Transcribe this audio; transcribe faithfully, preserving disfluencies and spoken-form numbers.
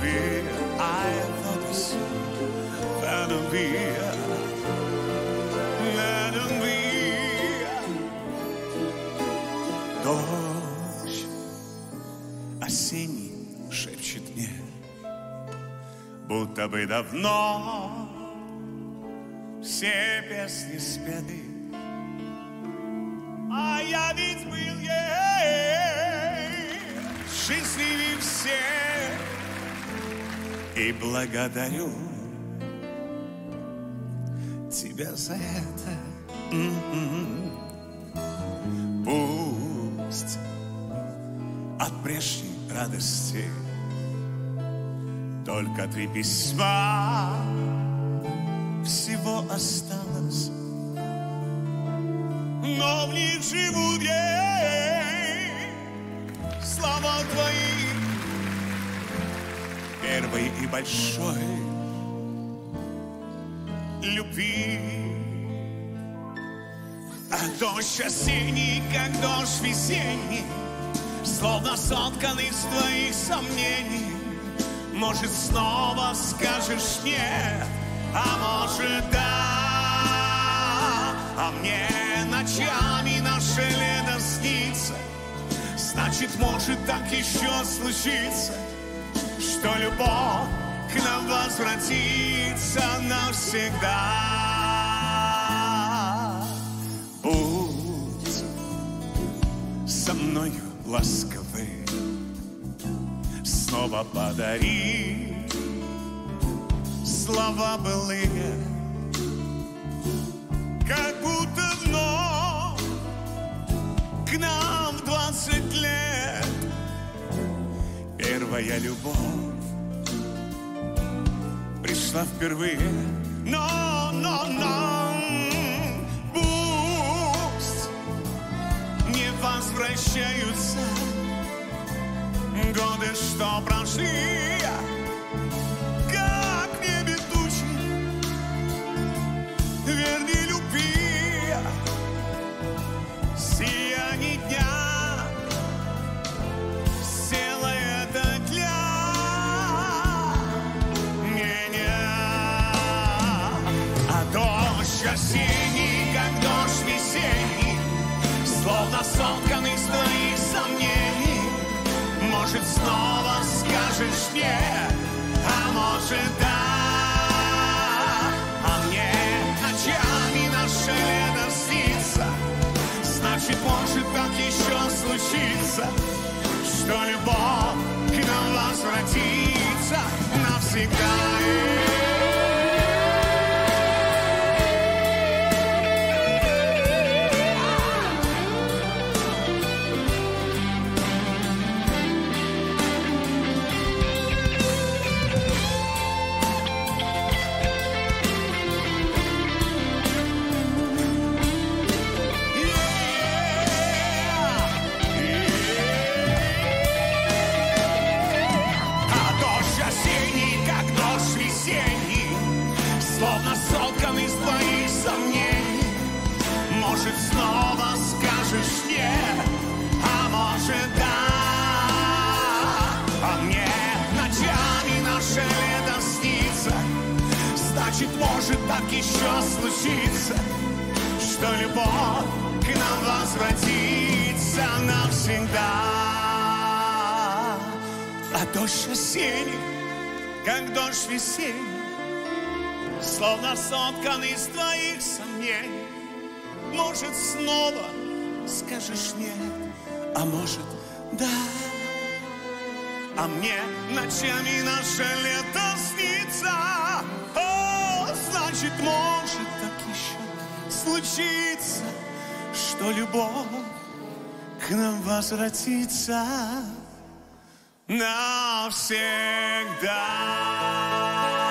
be, I thought this gonna be, gonna be. Дождь осенний шепчет мне, будто бы давно все песни спеты, а я ведь был ей счастливее всех. И благодарю тебя за это. Mm-hmm. Пусть от прежней радости только три письма всего осталось, но в них живут ей слова твои, первой и большой любви. А дождь осенний, как дождь весенний, словно соткан из твоих сомнений. Может, снова скажешь нет, а может, да. А мне ночами наше лето снится. Значит, может так еще случиться, что любовь к нам возвратится навсегда. Будь со мною ласковый, снова подари слова былые, как будто вновь к нам в двадцать лет первая любовь пришла впервые. Но, но, но пусть не возвращаются годы, что прошли, как в небе тучи, верни любви, сияние дня, села эта тля. Не-не. А дождь осенний, как дождь весенний, словно соткан из твоих сомнений. Может, снова скажешь нет, а может, да. А мне ночами наше лето снится. Значит, может так еще случится, что любовь к нам возвратится навсегда. Словно соткан из твоих сомнений. Может, снова скажешь нет, а может, да. А мне ночами наше лето снится. Значит, может так еще случится, что любовь к нам возвратится навсегда. А дождь осенний, как дождь весенний, словно соткан из твоих сомнений. Может, снова скажешь нет, а может, да. А мне ночами наше лето снится. О, значит, может так еще случится, что любовь к нам возвратится навсегда.